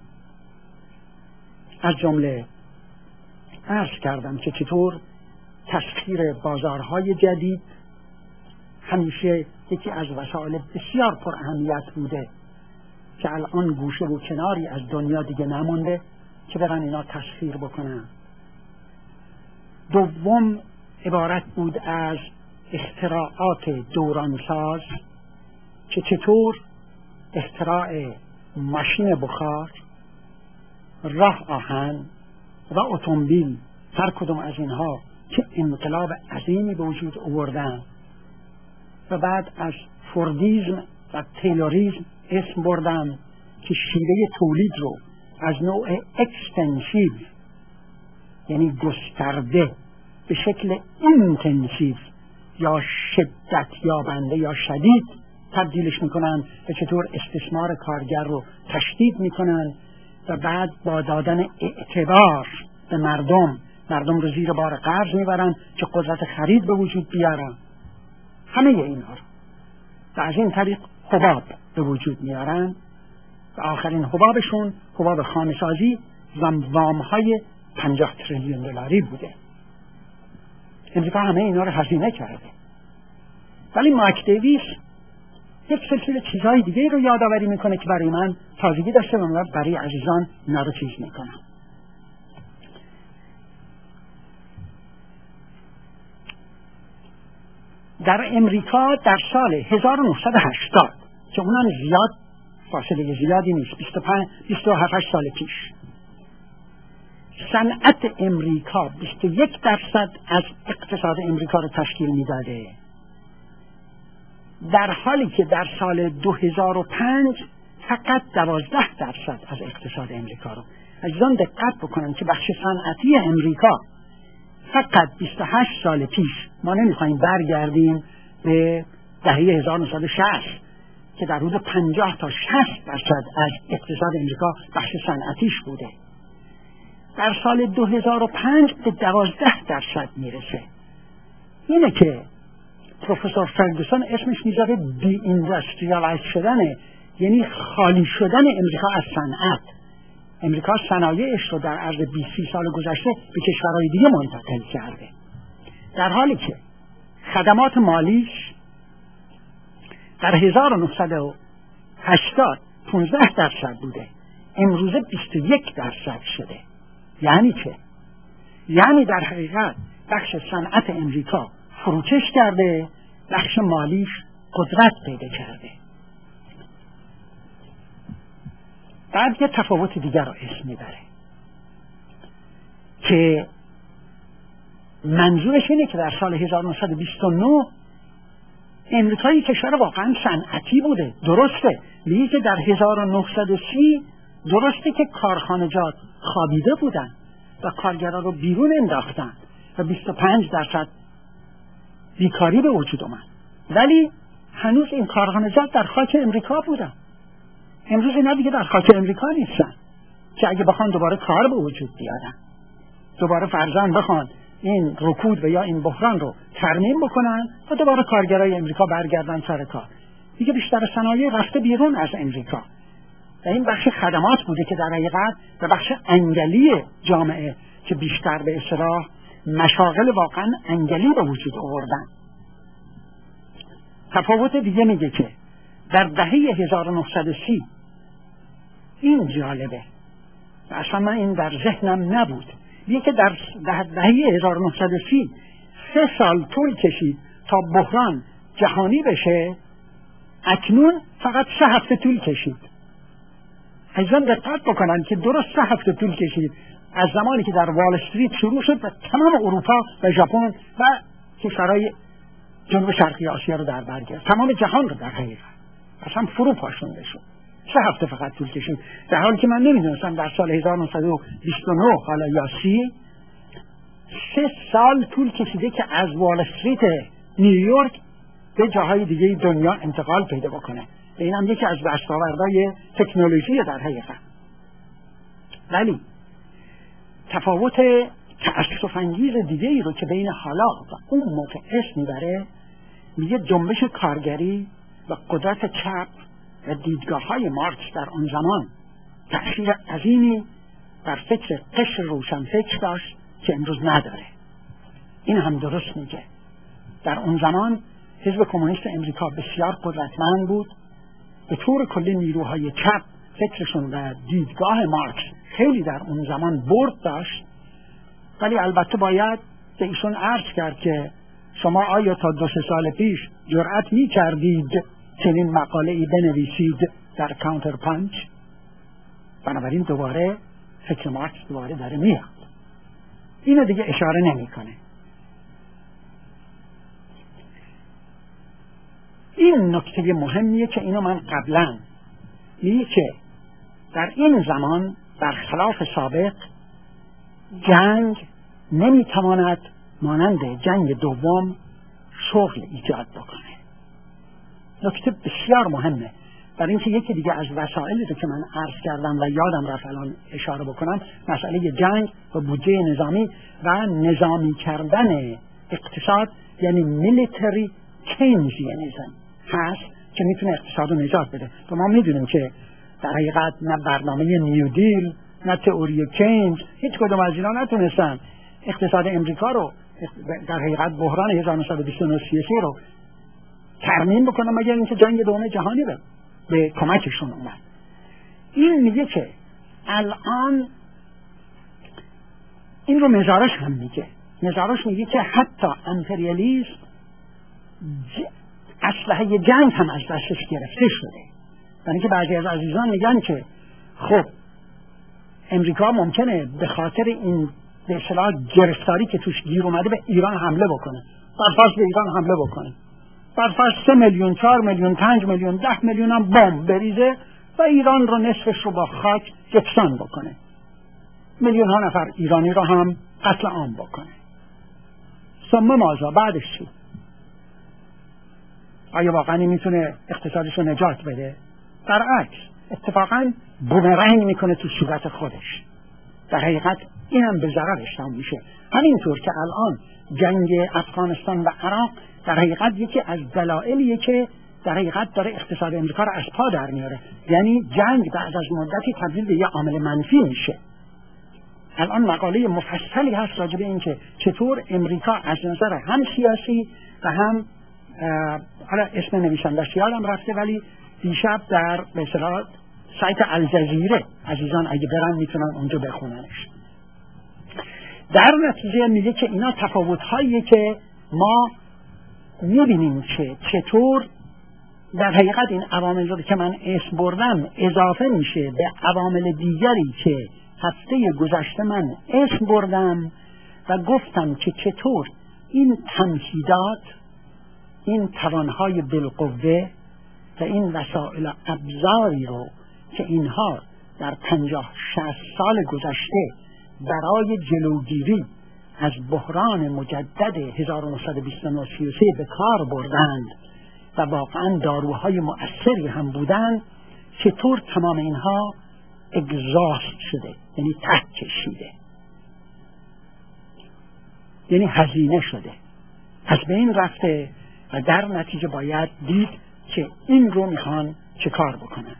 Speaker 1: از جمله عرض کردم که چطور تسخیر بازارهای جدید همیشه یکی از وسایل بسیار پر اهمیت بوده که الان گوشه و کناری از دنیا دیگه نمونده که برن اینا تسخیر بکنن. دوم عبارت بود از اختراعات دورانساز که چطور اختراع ماشین بخار، راه آهن و اتومبیل، هر کدوم از اینها که انقلاب عظیمی به وجود آوردن و بعد از فوردیزم و تیلوریزم اسم بردن که شیوه تولید رو از نوع اکستنسیو یعنی گسترده به شکل اینتنسیو یا شدت یابنده یا شدید تبدیلش میکنن و چطور استثمار کارگر رو تشدید میکنن و بعد با دادن اعتبار به مردم رو زیر بار قرض میبرن که قدرت خرید به وجود بیارن. همه اینها رو و از این طریق حباب به وجود میارن و آخرین حبابشون حباب خامه‌سازی و وام‌های 50 تریلیون دلاری بوده. امریکا همه اینا رو هزینه کرده. ولی مایک دیویس یک سلسله چیزهای دیگه رو یادآوری میکنه که برای من تازگی داشته و برای عزیزان اینا رو چیز میکنم. در امریکا در سال 1980 که اونم زیاد فاصله زیادی نیست، 27 سال پیش، صنعت امریکا 21% از اقتصاد امریکا رو تشکیل میداده، در حالی که در سال 2005 فقط 12% از اقتصاد امریکا رو. عزیزان دقت بکنن که بخش صنعتی امریکا فقط 28 سال پیش، ما نمیخوایم برگردیم به دهه 1960 که در حدود 50 تا 60% از اقتصاد امریکا بخش صنعتیش بوده، در سال 2005 به 12% میرسه. اینه که پروفسور فرگوسون اسمش میذاره دی اینداستریالایز شدنه، یعنی خالی شدن امریکا از صنعت. امریکا صنایعش رو در عرض 20 سال گذشته به کشورهای دیگه منتقل کرده، در حالی که خدمات مالیش در 1980 15% بوده، امروزه 21% شده. یعنی چه؟ یعنی در حقیقت بخش صنعت امریکا فروکش کرده، بخش مالیش قدرت پیدا کرده. بعد یه تفاوت دیگر رو اسم میبره که منظورش اینه که در سال 1929 امریکایی کشور واقعا صنعتی بوده. درسته میگه که در 1930 درسته که کارخانجات خوابیده بودن و کارگران رو بیرون انداختن و 25% بیکاری به وجود اومد، ولی هنوز این کارخانجات در خاک امریکا بودن. امروز اینا دیگه در خاک امریکا نیستن که اگه بخوان دوباره کار به وجود بیارن، دوباره فرزند بخوان این رکود و یا این بحران رو ترمیم بکنن و دوباره کارگرای امریکا برگردن سر کار، دیگه بیشتر صنایع رفته بیرون از امریکا و این بخش خدمات بوده که در حقیقت به بخش انگلی جامعه که بیشتر به اصطلاح مشاغل واقعا انگلی به وجود آوردن. تفاوت دیگه میگه که در دهه 1930 این جالبه و اصلا من این در ذهنم نبود، میگه که در دهه 1930 3 سال طول کشید تا بحران جهانی بشه، اکنون فقط 3 هفته طول کشید. عزیزان دقت بکنن که درست 3 هفته طول کشید از زمانی که در وال استریت شروع شد و تمام اروپا و ژاپن و کشورهای جنوب شرقی آسیا رو در بر گرفت، تمام جهان رو در حقیقت اصلا فرو پاشونده شد. 3 هفته فقط طول کشید، در حالی که من نمیدونستم در سال 1929 حالا یا 30 3 سال طول کشیده که از وال استریت نیویورک به جاهای دیگه دنیا انتقال پیدا بکنه. این هم یکی از دستاوردهای تکنولوژی در حقیقت. ولی تفاوت تأسف‌انگیز دیگه ای رو که بین حالا و اون موقع اسم میبره، میگه جنبش کارگری و قدرت چپ و دیدگاه‌های مارکس در اون زمان تأثیر عظیمی بر فکر قشر روشنفکر داشت که امروز نداره. این هم درست میگه. در اون زمان حزب کمونیست امریکا بسیار قدرتمند بود، به طور کلی نیروهای چپ فکرشون و دیدگاه مارکس خیلی در اون زمان برد داشت. ولی البته باید به ایشون عرض کرد که شما آیا تا 2-3 سال پیش جرأت می کردید چنین مقاله‌ای بنویسید در کانتر پانچ؟ بنابراین دوباره فکر مارکس دوباره داره میاد. اینو دیگه اشاره نمیکنه. این نکته مهمیه که اینو من قبلا میگه که در این زمان برخلاف سابق جنگ نمیتواند مانند جنگ دوم شغل ایجاد بکنه. نکته بسیار مهمه، برای اینکه یکی دیگه از وسایلی رو که من عرض کردم و یادم رفت الان اشاره بکنم، مسئله جنگ و بودجه نظامی و نظامی کردن اقتصاد، یعنی میلیتری کینزیانیسم هست که میتونه اقتصاد رو نجات بده. و ما میدونیم که در حقیقت نه برنامه نیو دیل نه تئوری کینز، هیچ کدوم از اینا نتونستن اقتصاد امریکا رو در حقیقت بحران 1929 رو ترمیم بکنن، مگر اینکه جنگ دوم جهانی به کمکشون اومد. این میگه که الان این رو مزارش هم میگه. مزارش میگه که حتی امپریالیسم اسلحه جنگ هم از دستش گرفته شده. یعنی که بعضی از عزیزان میگن که خب امریکا ممکنه به خاطر این به اصطلاح گرفتاری که توش گیر اومده به ایران حمله بکنه، برفرض به ایران حمله بکنه، برفرض 3 میلیون 4 میلیون 5 میلیون 10 میلیون هم بمب بریزه و ایران رو نصفش رو با خاک یکسان بکنه، میلیون ها نفر ایرانی رو هم قتل عام بکنه. ثم ماذا؟ بعدش چی؟ آیا واقعا میتونه اقتصادش رو نجات بده؟ برعکس اتفاقا بومرنگ میکنه تو صورت خودش. در حقیقت اینم به ضررش تمام میشه. همینطور که الان جنگ افغانستان و عراق در حقیقت یکی از دلایلیه که در حقیقت داره اقتصاد امریکا رو از پا در میاره. یعنی جنگ بعد از مدتی تبدیل به یه عامل منفی میشه. الان مقاله مفصلی هست راجع به این که چطور امریکا از نظر هم سیاسی و هم حالا اسم نویسنده‌اش یادم رفته، ولی دیشب در به اصطلاح سایت الجزیره عزیزان اگه برن میتونن اونجا بخوننش. در نتیجه میگه که اینا تفاوت‌هاییه که ما میبینیم که چطور در حقیقت این عوامل رو که من اسم بردم اضافه میشه به عوامل دیگری که هفته گذشته من اسم بردم و گفتم که چطور این تمهیدات، این توانهای بالقوه و این وسایل ابزاری رو که اینها در 50-60 سال گذشته برای جلوگیری از بحران مجدد 1929-33 به کار بردند و واقعا داروهای مؤثری هم بودند، چطور تمام اینها اگزاست شده، یعنی ته کشیده، یعنی هزینه شده، از بین رفته و در نتیجه باید دید که این رو میخوان چه کار بکنن.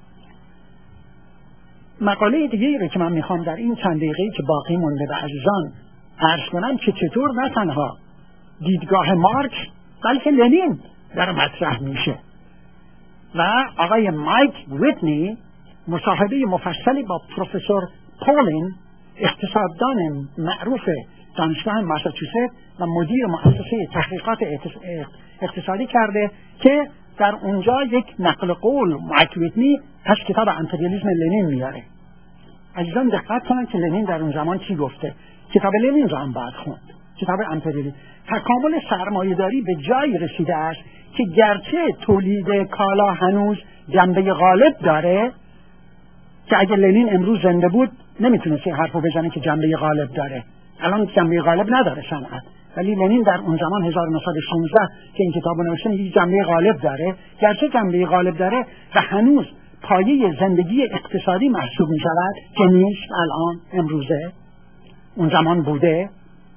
Speaker 1: مقاله دیگه رو که من میخوام در این چند دقیقه‌ای که باقی مونده به عزیزان عرض کنم که چطور نه تنها دیدگاه مارکس بلکه لنین در مطرح میشه و آقای مایک ویتنی مصاحبه مفصلی با پروفسور پولین اقتصاددان معروف دانشگاه ماساچوست و مدیر مؤسسه تحقیقات اقتصادی کرده که در اونجا یک نقل قول مایک ویتنی از کتاب امپریالیسم لنین میاره. عزیزان دقت کنن که لنین در اون زمان چی گفته. کتاب لنین رو هم باید خوند، کتاب امپریالیسم. تکامل سرمایه‌داری به جایی رسیده است که گرچه تولید کالا هنوز جنبه غالب داره، که اگه لنین امروز زنده بود نمیتونست این حرفو بزنه که جنبه غالب داره. الان جنبه غالب نداره صنعت، ولی لنین در اون زمان 1916 که این کتابو نوشته میگه جنبه غالب داره. گرچه جنبه غالب داره و هنوز پایه زندگی اقتصادی محسوب می شود که نیست الان امروزه، اون زمان بوده،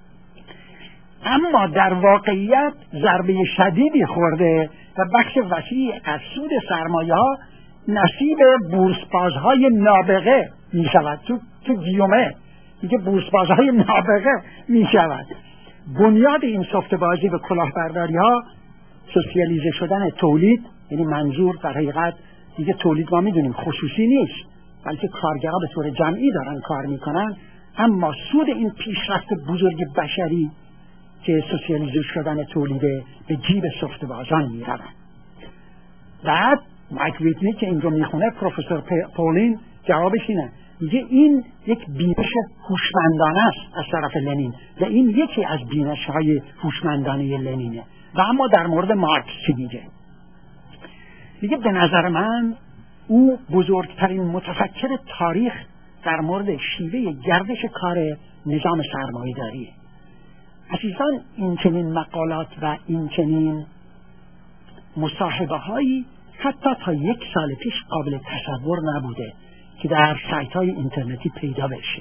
Speaker 1: اما در واقعیت ضربه شدیدی خورده و بخش وسیعی از سود سرمایه ها نصیب بورسبازهای نابغه می شود. تو گیومه میگه بورسبازهای نابغه می شود. بنیاد این سفته بازی و کلاهبرداری ها سوسیالیزه شدن تولید، یعنی منظور در حقیقت دیگه تولید ما میدونیم خصوصی نیست، بلکه کارگرها به طور جمعی دارن کار میکنن، اما سود این پیشرفت بزرگ بشری که سوسیالیزه شدن تولیده به جیب سفته بازان میرون. بعد مایک ویتنی که این رو میخونه، پروفسور پولین جوابش اینه، میگه این یک بینش هوشمندانه است از طرف لنین و این یکی از بینش‌های هوشمندانه لنینه. و اما در مورد مارکس چی میگه؟ میگه به نظر من او بزرگترین متفکر تاریخ در مورد شیوه گردش کار نظام سرمایه‌داری. عزیزان این چنین مقالات و این چنین مصاحبه هایی حتی تا 1 سال پیش قابل تصور نبوده که در سایت های اینترنتی پیدا بشه.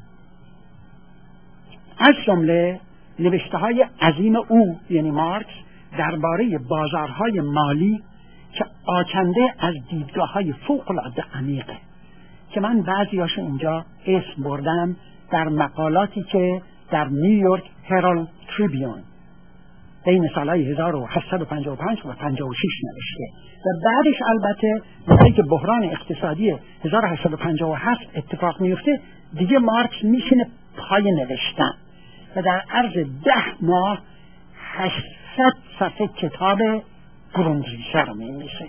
Speaker 1: از جمله نوشته های عظیم او یعنی مارکس درباره بازارهای مالی که آکنده از دیدگاه های فوق العاده عمیقه که من بعضیاشو اینجا اسم بردم در مقالاتی که در نیویورک هرالد تریبیون بین سالهای 1855 و 56 نوشته و بعدش البته موقعی که بحران اقتصادی 1857 اتفاق میفته دیگه مارکس میشینه پای نوشتن و در عرض 10 ماه 800 صفحه کتاب گروندریشه رو می‌نویسه.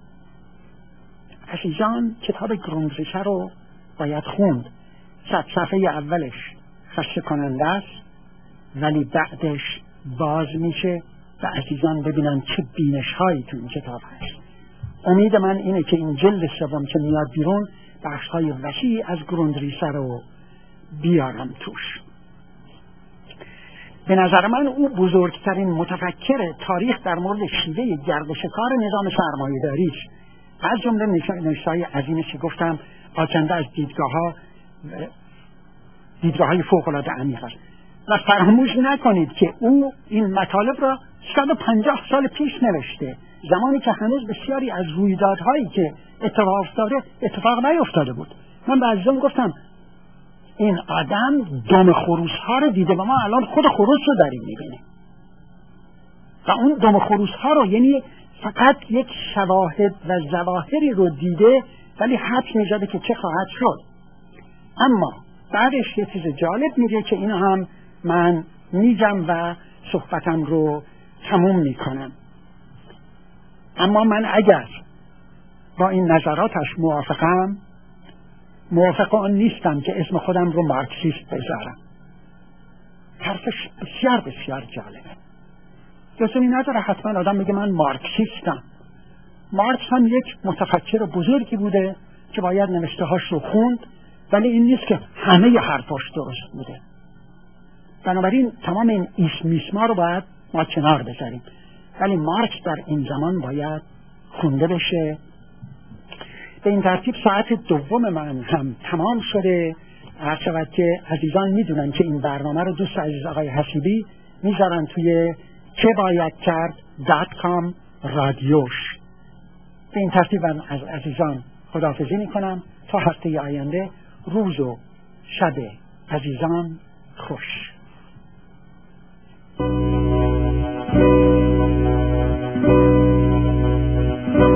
Speaker 1: عزیزان کتاب گروندریشه رو باید خوند. 100 صفحه اولش خسته کننده است ولی بعدش باز میشه و عزیزان ببینن چه بینش هایی تو این کتاب هست. امید من اینه که این جلد سوم که میاد بیرون بخش های وسیعی از گروندریشه رو بیارم توش. به نظر من او بزرگترین متفکر تاریخ در مورد شیوه گردش کار نظام سرمایه‌داری است. از جمله نوشته‌های عظیمش که گفتم آکنده از دیدگاه‌های فوق‌العاده عمیق است. و فراموش نکنید که او این مطالب را 150 سال پیش نوشته، زمانی که هنوز بسیاری از رویدادهایی که اتفاق نیفتاده بود. من به عزیزان گفتم این آدم دم خروس ها رو دیده و ما الان خود خروس رو داریم میبینیم و اون دم خروس ها رو یعنی فقط یک شواهد و ظواهری رو دیده ولی حدس میزده که چه خواهد شد. اما بعدش یه چیز جالب میگه که اینو هم من میگم و صحبتم رو تموم میکنم. اما من اگر با این نظراتش موافق آن نیستم که اسم خودم رو مارکسیست بذارم. حرفش بسیار بسیار جالبه. لزومی نداره حتما آدم میگه من مارکسیستم. مارکس هم یک متفکر بزرگی بوده که باید نوشته هاش رو خوند، ولی این نیست که همه حرفاش درست بوده. بنابراین تمام این ایسمیسما رو باید ما کنار بذاریم، ولی مارکس در این زمان باید خونده بشه. به این ترتیب ساعت دوم من هم تمام شده. هر شود که عزیزان میدونن که این برنامه رو دوست عزیز آقای حسیبی میذارن توی چه باید کرد .com رادیوش. به این ترتیب من از عزیزان خداحافظی میکنم تا هفته آینده. روز و شب عزیزان خوش.